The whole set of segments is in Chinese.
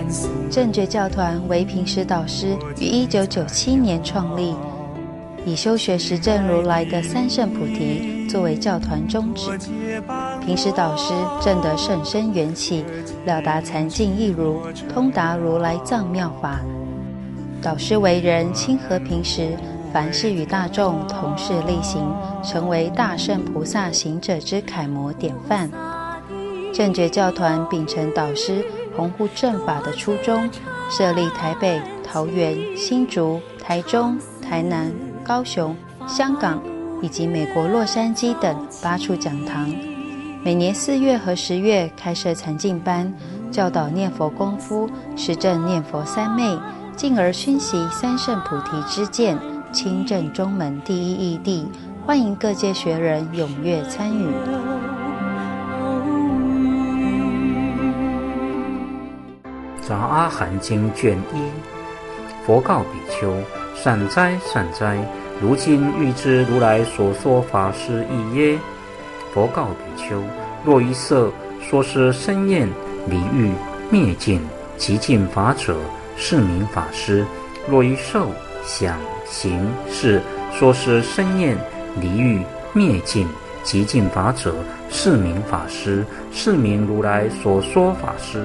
正觉教团为平时导师于1997年创立，以修学实证如来的三圣菩提作为教团宗旨。平时导师证得甚深缘起，了达禅境义如，通达如来藏妙法。导师为人亲和平时，凡事与大众同事力行，成为大圣菩萨行者之楷模典范。正觉教团秉承导师弘护正法的初衷，设立台北、桃园、新竹、台中、台南、高雄、香港以及美国洛杉矶等8处讲堂，每年4月和10月开设禅净班，教导念佛功夫，实证念佛三昧，进而熏习三圣菩提之见，亲证中门第一义谛，欢迎各界学人踊跃参与。 杂阿含经卷1，佛告比丘：善哉善哉，如今欲知如来所说法是义耶？佛告比丘：若于色说是生厌离欲灭尽极尽法者，是名法师；若于受想行识说是生厌离欲灭尽极尽法者，是名法师，是名如来所说法师。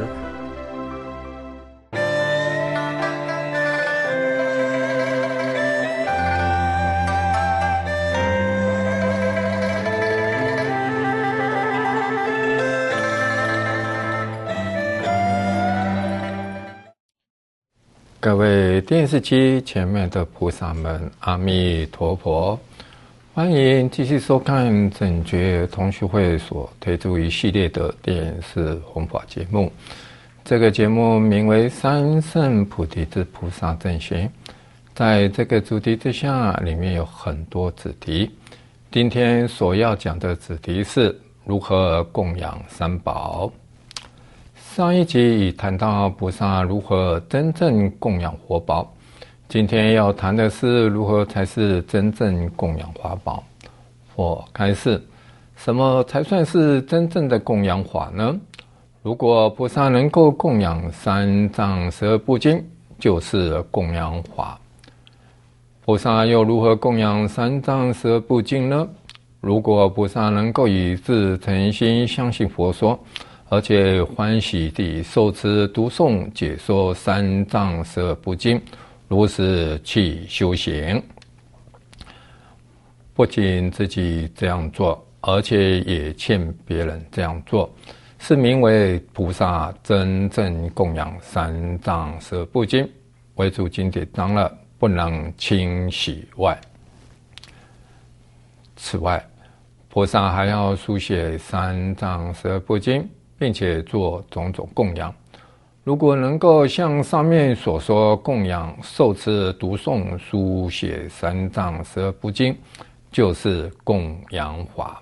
各位电视机前面的菩萨们，阿弥陀佛！欢迎继续收看正觉同学会所推出一系列的电视弘法节目。这个节目名为三圣菩提之菩萨正行。在这个主题之下，里面有很多子题。今天所要讲的子题是如何供养三宝。上一集已谈到菩萨如何真正供养活宝，今天要谈的是如何才是真正供养法宝。或开示，什么才算是真正的供养法呢？如果菩萨能够供养三藏十二部经，就是供养法。菩萨又如何供养三藏十二部经呢？如果菩萨能够以至诚心相信佛说，而且欢喜地受持读诵解说三藏十二部经，如实去修行，不仅自己这样做，而且也劝别人这样做，是名为菩萨真正供养三藏十二部经，为主经典章了，不能轻喜外。此外，菩萨还要书写三藏十二部经，并且做种种供养。如果能够像上面所说供养受持读诵书写三藏十二部经，就是供养法。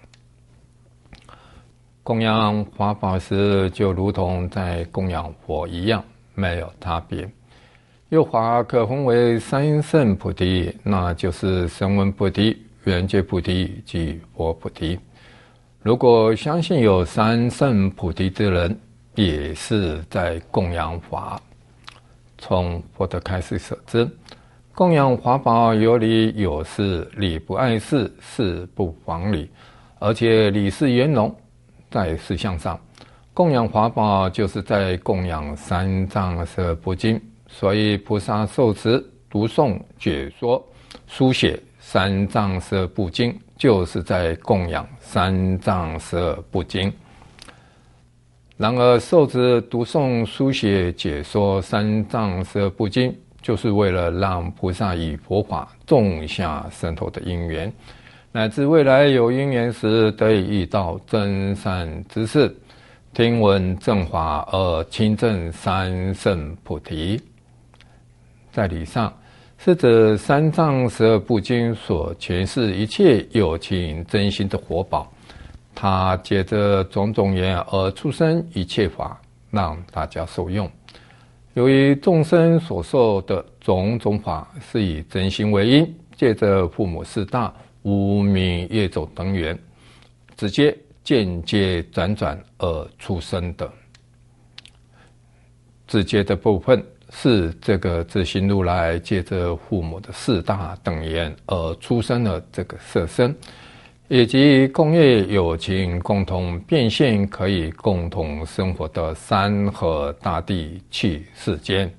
供养法宝时，就如同在供养佛一样，没有差别。有法可分为三圣菩提，那就是声闻菩提、缘觉菩提及佛菩提。如果相信有三圣菩提之人，也是在供养法。从佛的开示所知，供养法宝有理有事，理不碍事，事不妨理，而且理事圆融。在事项上，供养法宝就是在供养三藏十二部经，所以菩萨受持、读诵、解说、书写三藏十二部经，就是在供养三藏十二部经。然而受持、读诵、书写、解说三藏十二部经，就是为了让菩萨以佛法种下深厚的因缘，乃至未来有因缘时得以遇到真善之事，听闻正法而亲证三圣菩提。在理上，是指三藏十二部经所诠释一切有情真心的活宝，它借着种种缘而出生一切法，让大家受用。由于众生所受的种种法是以真心为因，借着父母四大、无明业种等缘，直接间接辗转而出生的。 直接的部分是这个自性如来借着父母的四大等言而出生了这个色身，以及共业有情共同变现可以共同生活的山河大地气世间。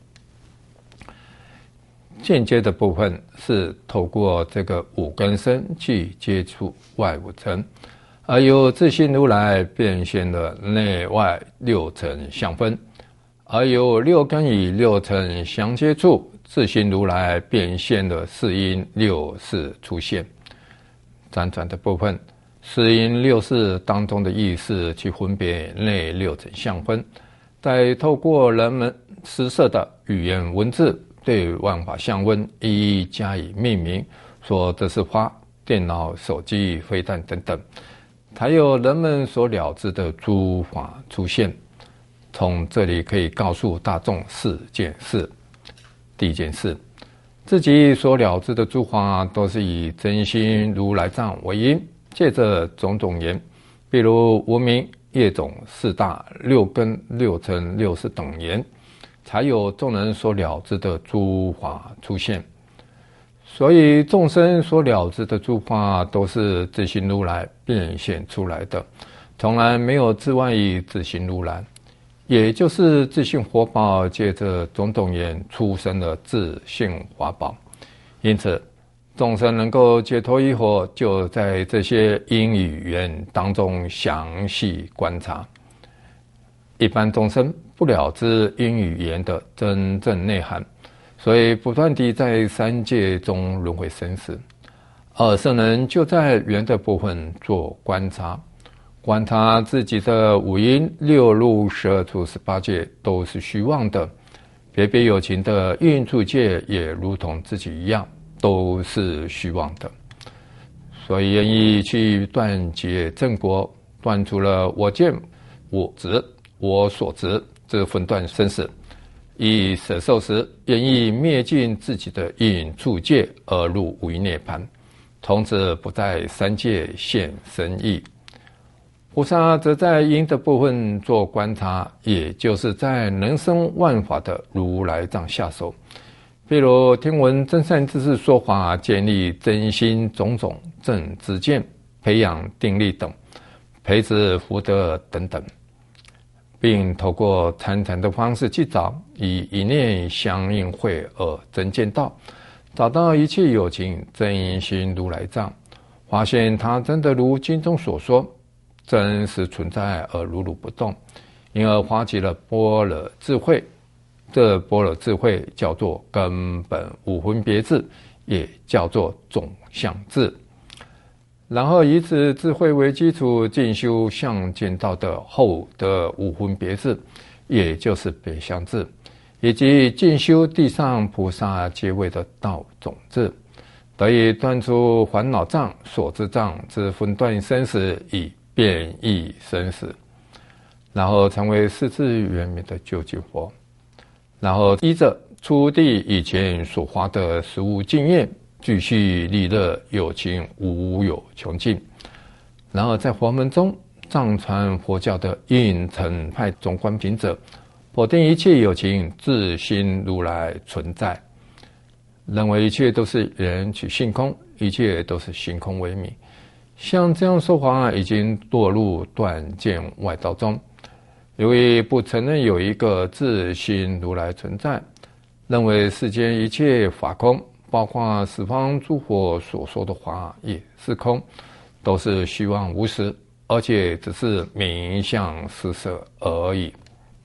间接的部分是透过这个五根身去接触外五尘，而由自性如来变现了内外六尘相分，而由六根与六尘相接触，自性如来变现了四因六识出现。辗转的部分，四因六识当中的意识去分别内六尘相分，再透过人们施设的语言文字对万法相温一一加以命名，说这是花、电脑、手机、飞弹等等，才有人们所了知的诸法出现。从这里可以告诉大众四件事。第一件事，自己所了知的诸法都是以真心如来藏为因，借着种种言，比如无明、业种、四大、六根、六尘、六识等言，才有众人所了知的诸法出现。所以众生所了知的诸法都是自性如来变现出来的，从来没有自外于自性如来，也就是自性活宝借着种种言出生的自性华宝。因此众生能够解脱以后，就在这些因与缘当中详细观察。一般众生不了知因与缘的真正内涵，所以不断地在三界中轮回生死。而圣人就在缘的部分做观察，观察自己的五阴、六路、12处、18界都是虚妄的，别别有情的运处界也如同自己一样，都是虚妄的。所以愿意去断结正果，断除了我见、我执、我所执这分段生死，以舍受时愿意灭尽自己的隐处界而入无余涅槃，从此不在三界现身意。菩萨则在因的部分做观察，也就是在能生万法的如来藏下手。譬如听闻真善知识说法，建立真心种种正知见，培养定力等，培植福德等等，并透过参禅的方式去找，以一念相应会而真见道，找到一切有情真心如来藏，发现它真的如经中所说，真实存在而如如不动，因而发起了般若智慧。这般若智慧叫做根本无分别智，也叫做总相智。然后以此智慧为基础，进修相见道的后得无分别智，也就是别相智，以及进修地上菩萨阶位的道种智，得以断除烦恼障、所知障之分段生死，以变异生死，然后成为世智圆满的究竟佛。然后依着初地以前所发的实物经验，继续利乐有情无有穷尽。然后在佛门中藏传佛教的应成派中观品者，否定一切有情自心如来存在，认为一切都是缘起性空，一切都是性空为名。像这样说法已经堕入断见外道中，由于不承认有一个自心如来存在，认为世间一切法空，包括十方诸佛所说的法也是空，都是虚妄无实，而且只是名相施设而已。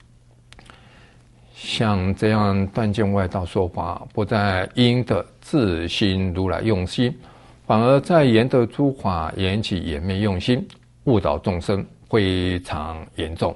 像这样断见外道说法，不在因的自心如来用心，反而在言的诸法言起也没用心，误导众生非常严重。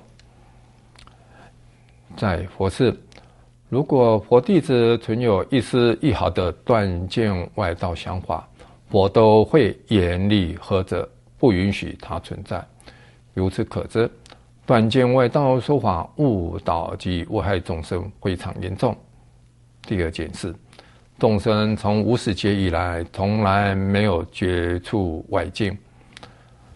在佛事，如果佛弟子存有一丝一毫的断见外道想法，佛都会严厉呵责，不允许它存在。由此可知，断见外道说法误导及危害众生非常严重。第二件事，众生从无始劫以来，从来没有接触外境，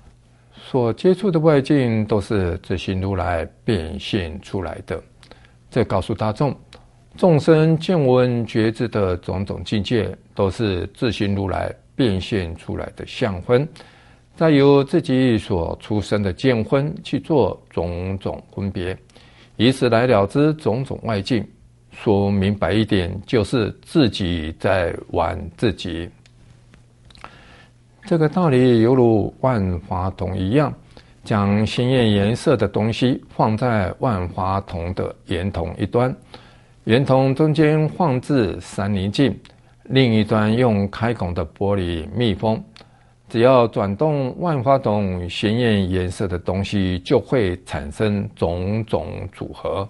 所接触的外境都是自性如来变现出来的。 这告诉大众，众生见闻觉知的种种境界，都是自性如来变现出来的相分，再由自己所出生的见分去做种种分别，以此来了知种种外境。说明白一点，就是自己在玩自己。这个道理犹如万花筒一样，将鲜艳颜色的东西放在万花筒的圆筒一端，圆筒中间放置三棱镜，另一端用开孔的玻璃密封。只要转动万花筒，鲜艳颜色的东西就会产生种种组合，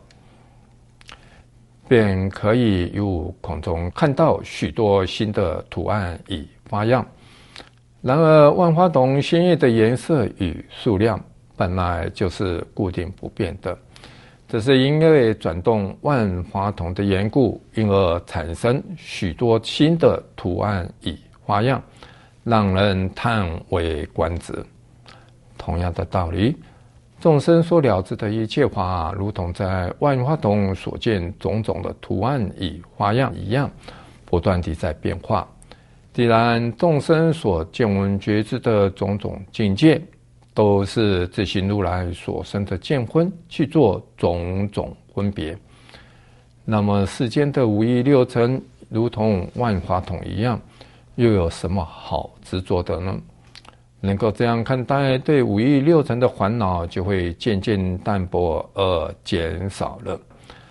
便可以由孔中看到许多新的图案与花样。然而，万花筒鲜艳的颜色与数量本来就是固定不变的，只是因为转动万花筒的缘故，因而产生许多新的图案与花样，让人叹为观止。同样的道理，众生所了知的一切法，如同在万花筒所见种种的图案与花样一样，不断地在变化。既然众生所见闻觉知的种种境界，都是自性如来所生的见分去做种种分别，那么世间的五欲六尘如同万花筒一样，又有什么好执着的呢？能够这样看待，对五欲六尘的烦恼就会渐渐淡薄而减少了。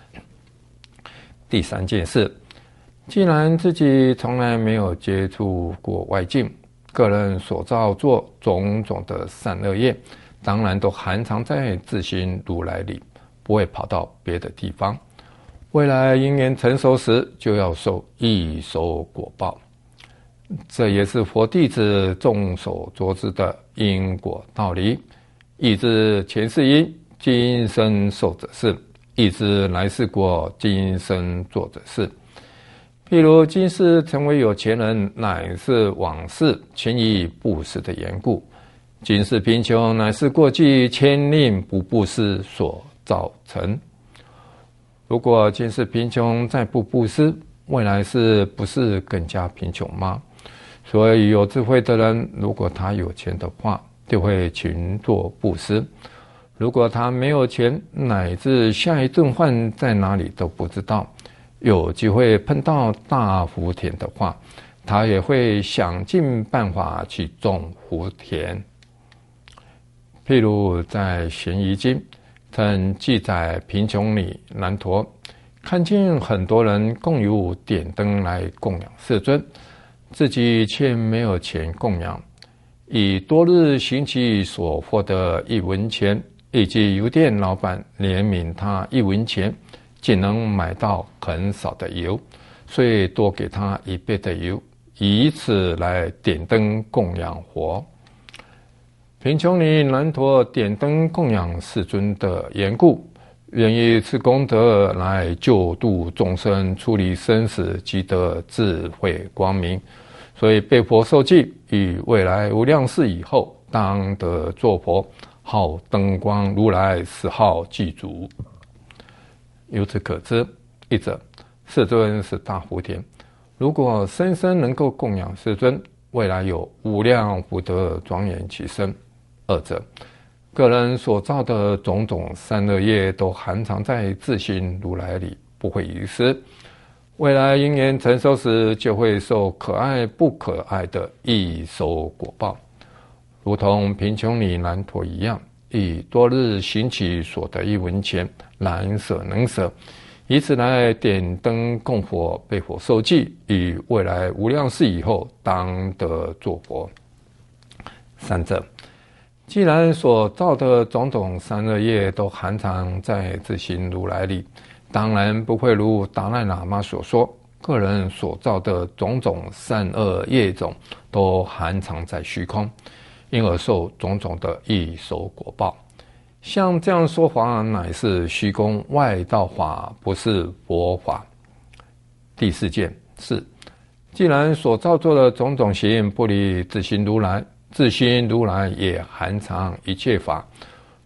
第三件事，既然自己从来没有接触过外境，个人所造作种种的善恶业，当然都含藏在自性如来里，不会跑到别的地方。未来因缘成熟时，就要受异熟果报。这也是佛弟子众所周知的因果道理。亦知前世因，今生受者是；亦知来世果，今生做者是。譬如今世成为有钱人，乃是往世勤于布施的缘故；今世贫穷，乃是过去牵令不布施所造成。如果今世贫穷再不布施，未来世不是更加贫穷吗？所以有智慧的人，如果他有钱的话，就会勤做布施；如果他没有钱，乃至下一顿饭在哪里都不知道，有机会碰到大福田的话，他也会想尽办法去种福田。譬如在《咸疑经》曾记载，贫穷女难陀看见很多人共有点灯来供养世尊，自己却没有钱供养，以多日行乞所获得1文钱，以及油店老板怜悯他1文钱仅能买到很少的油，所以多给他1倍的油，以此来点灯供养佛。贫穷女难陀点灯供养世尊的缘故，愿意此功德来救度众生，处理生死，即得智慧光明，所以被佛受记，于未来无量世以后，当得作佛，号灯光如来，是号具足。由此可知，一者世尊是大福田，如果生生能够供养世尊，未来有无量福德庄严其身；二者个人所造的种种善恶业都含藏在自性如来里，不会遗失。未来因缘成熟时，就会受可爱不可爱的异熟果报，如同贫穷女难陀一样，以多日行乞所得1文钱，难舍能舍，以此来点灯供佛，被佛受记，于未来无量世以后，当得作佛。三者，既然所造的种种善恶业都含藏在自性如来里，当然不会如达赖喇嘛所说，个人所造的种种善恶业种都含藏在虚空，因而受种种的异熟果报。像这样说法，乃是虚空外道法，不是佛法。第四件是，既然所造作的种种行不离自性如来，自性如来也含藏一切法，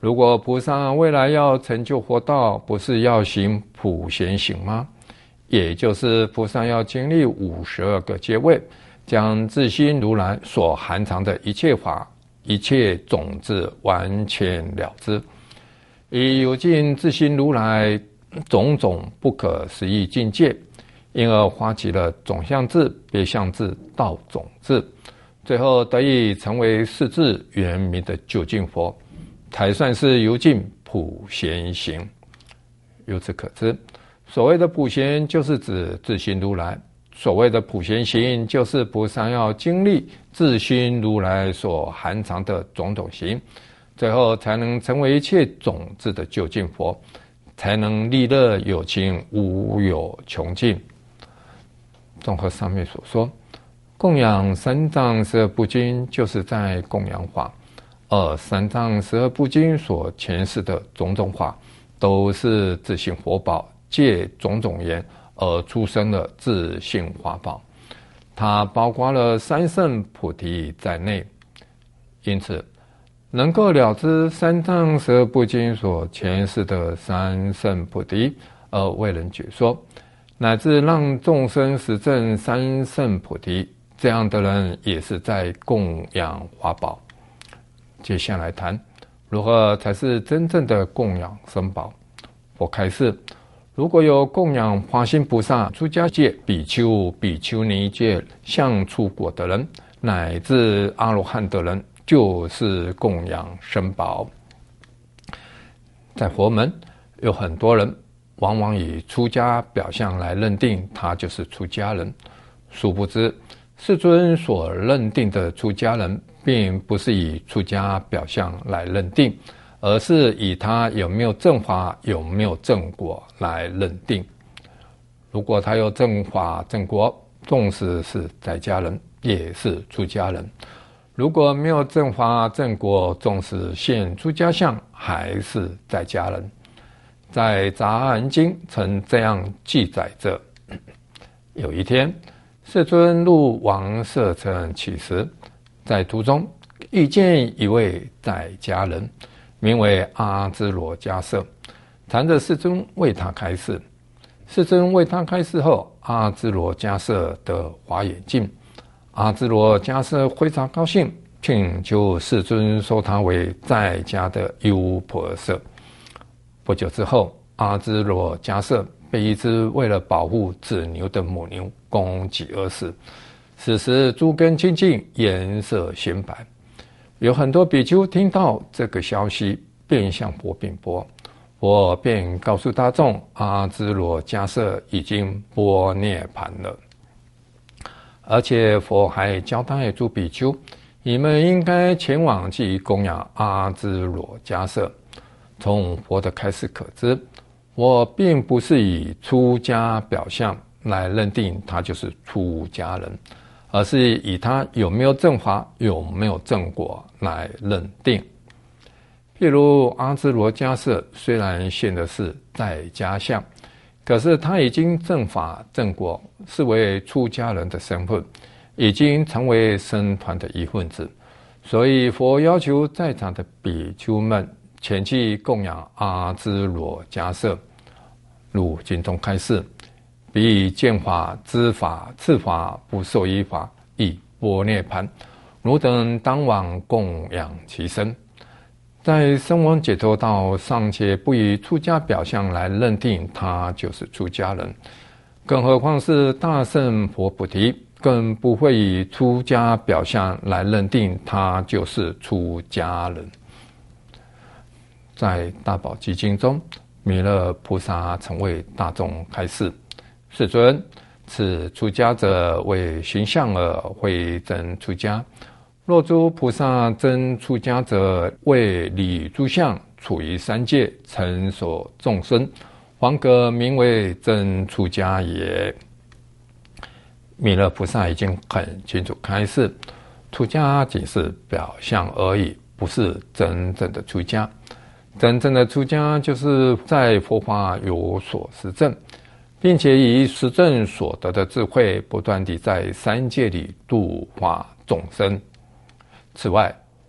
如果菩萨未来要成就佛道，不是要行普贤行吗？也就是菩萨要经历52个阶位，将自心如来所含藏的一切法、一切种子完全了知，以有尽自心如来种种不可思议境界，因而发起了种相智、别相智、道种智，最后得以成为世智圆明的究竟佛，才算是究竟普贤行。由此可知，所谓的普贤就是指自心如来，所谓的普贤行就是菩萨要经历自心如来所含藏的种种行，最后才能成为一切种子的究竟佛，才能利乐有情，无有穷尽。综合上面所说，供养三藏十二部经就是在供养法，而三藏十二部经所诠释的种种法，都是自性佛宝，借种种言而出生的自性法宝，它包括了三圣菩提在内。因此能够了知三藏十二部经所诠释的三圣菩提而为人解说，乃至让众生实证三圣菩提，这样的人也是在供养法宝。接下来谈如何才是真正的供养僧宝。佛开示，如果有供养华心菩萨、出家界、比丘、比丘尼界相出果的人，乃至阿罗汉的人，就是供养僧宝。在佛门有很多人往往以出家表象来认定他就是出家人，殊不知世尊所认定的出家人并不是以出家表象来认定，而是以他有没有正法、有没有正果来认定。如果他有正法正果，纵使是在家人也是出家人；如果没有正法正果，纵使现出家相还是在家人。在《杂阿含经》曾这样记载着：有一天，世尊入王舍城乞食，在途中遇见一位在家人，名为阿支罗迦舍，缠着世尊为他开示。世尊为他开示后，阿支罗迦舍得华眼净。阿支罗迦舍非常高兴，请求世尊收他为在家的优婆塞。不久之后，阿支罗迦舍被一只为了保护子牛的母牛攻击而死。此时诸根清净，颜色鲜白。有很多比丘听到这个消息，便向佛禀报。佛便告诉大众，阿支罗迦舍已经般涅槃了。而且佛还交代诸比丘，你们应该前往去供养阿支罗迦舍。从佛的开示可知，我并不是以出家表象来认定他就是出家人，而是以他有没有正法、有没有正果来认定。譬如阿支罗迦舍虽然现的是在家相，可是他已经正法正果，是为出家人的身份，已经成为僧团的一份子，所以佛要求在场的比丘们前去供养阿支罗迦舍。如经中开示，彼见法、知法、次法、不受依法，亦般涅槃，汝等当往供养其身。在声闻解脱道尚且不以出家表象来认定他就是出家人，更何况是大圣佛菩提，更不会以出家表象来认定他就是出家人。在大宝积经中，弥勒菩萨曾为大众开示：世尊，此出家者为形象而会真出家。若诸菩萨真出家者，为理诸相，处于三界，成所众生，方可名为真出家也。弥勒菩萨已经很清楚开示，出家仅是表象而已，不是真正的出家。真正的出家就是在佛法有所实证，并且以实证所得的智慧，不断地在三界里度化众生。此外，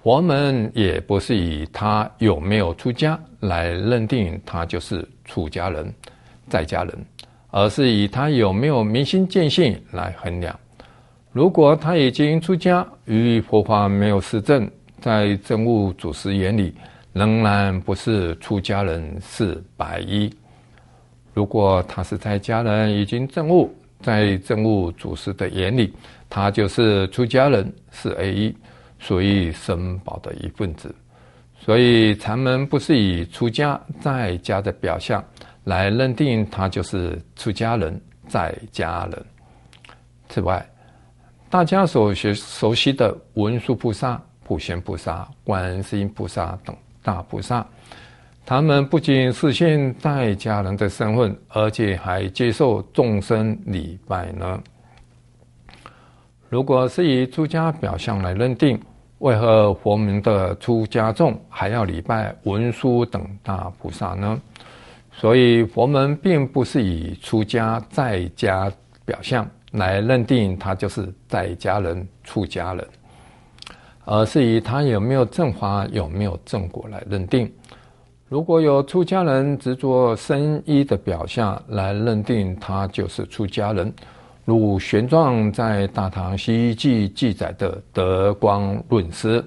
我们也不是以他有没有出家来认定他就是出家人、在家人，而是以他有没有明心见性来衡量。如果他已经出家，与佛法没有实证，在证悟祖师眼里仍然不是出家人，是白衣。如果他是在家人，已经证悟，在证悟祖师的眼里，他就是出家人，是 A 一，属于僧宝的一份子。所以禅门不是以出家在家的表象来认定他就是出家人、在家人。此外，大家所熟悉的文殊菩萨、普贤菩萨、观世音菩萨等大菩萨，他们不仅实现在家人的身份，而且还接受众生礼拜呢。如果是以出家表象来认定，为何佛门的出家众还要礼拜文殊等大菩萨呢？所以佛门并不是以出家在家表象来认定他就是在家人、出家人，而是以他有没有正法、有没有正果来认定。如果有出家人执着僧衣的表象来认定他就是出家人，如玄奘在《大唐西域记》记载的德光论师，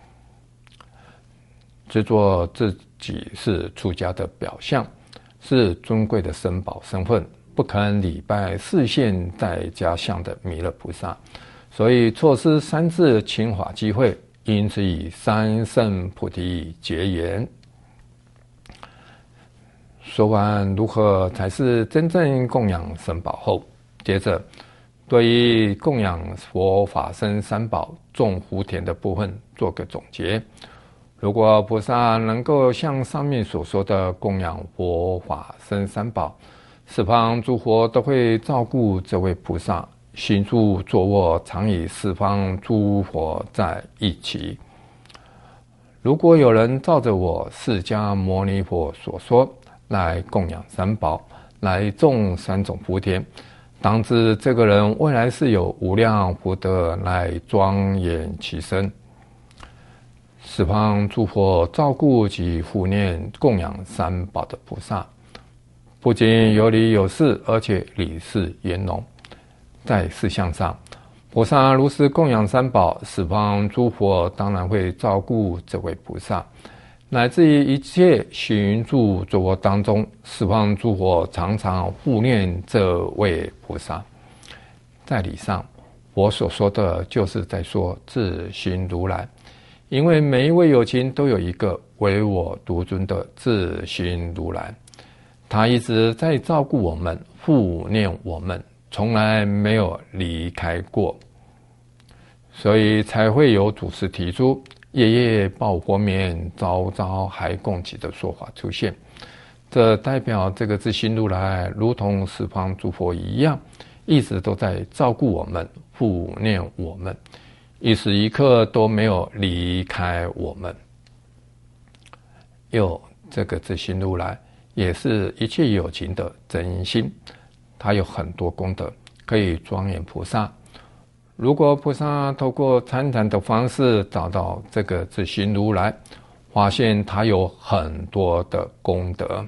执着自己是出家的表象，是尊贵的僧宝身份，不肯礼拜示现在家相的弥勒菩萨，所以错失三次请法机会，因此与三圣菩提结缘。说完如何才是真正供养僧宝后，接着对于供养佛法僧三宝种福田的部分做个总结。如果菩萨能够像上面所说的供养佛法僧三宝，四方诸佛都会照顾这位菩萨，行住坐卧常与四方诸佛在一起。如果有人照着我释迦牟尼佛所说来供养三宝，来种三种福田，当知这个人未来是有无量福德来庄严其身。四方诸佛照顾及护念供养三宝的菩萨，不仅有理有事，而且理事圆融。在事项上，菩萨如是供养三宝，四方诸佛当然会照顾这位菩萨，乃至于一切行住坐卧当中，四方诸佛常常护念这位菩萨。在理上，我所说的就是在说自心如来，因为每一位有情都有一个唯我独尊的自心如来，他一直在照顾我们，护念我们，从来没有离开过，所以才会有祖师提出夜夜报佛眠，朝朝还供给的说法出现。这代表这个自心如来如同四方诸佛一样，一直都在照顾我们，护念我们，一时一刻都没有离开我们。这个自心如来也是一切有情的真心，它有很多功德可以庄严菩萨。如果菩萨透过参禅的方式找到这个自心如来，发现他有很多的功德。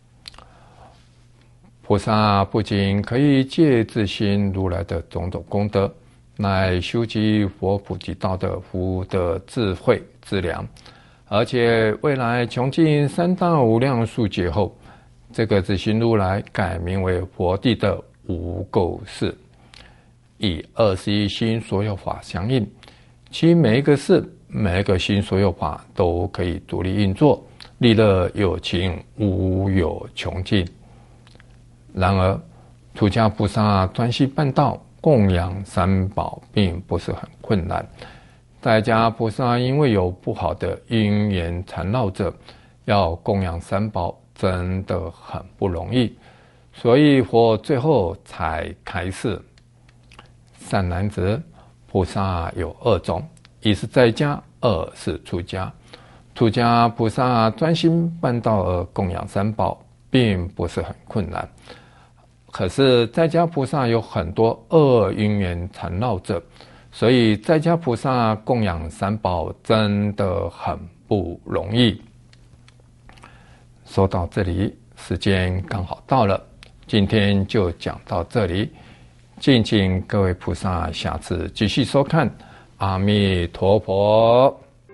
菩萨不仅可以借自心如来的种种功德，来修集佛普及道的福德智慧资粮，而且未来穷尽三大无量数劫后，这个自心如来改名为佛地的无垢寺，以21心所有法相应，其每一个事、每一个心所有法都可以独立运作，利乐有情，无有穷尽。然而，出家菩萨专心办道，供养三宝并不是很困难。在家菩萨因为有不好的因缘缠绕着，要供养三宝真的很不容易，所以佛最后才开示：善男子，菩萨有2种，一是在家，二是出家。出家菩萨专心办道而供养三宝，并不是很困难。可是在家菩萨有很多恶因缘缠绕着， 所以在家菩萨供养三宝真的很不容易。说到这里，时间刚好到了，今天就讲到这里，敬请各位菩萨下次继续收看。阿弥陀佛。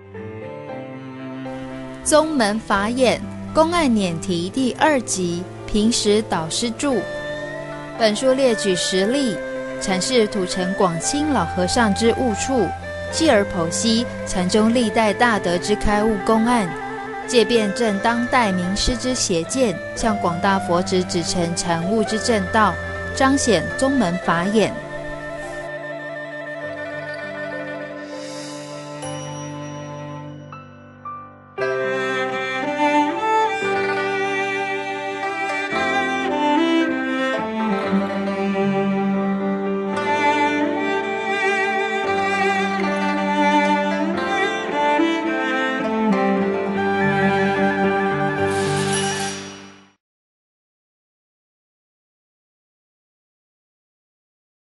宗门法眼公案辇题第2集，平时导师著。本书列举实例，阐释土城广清老和尚之悟处，继而剖析禅宗历代大德之开悟公案，借辩证当代名师之邪见，向广大佛子指陈禅悟之正道，彰显宗门法眼。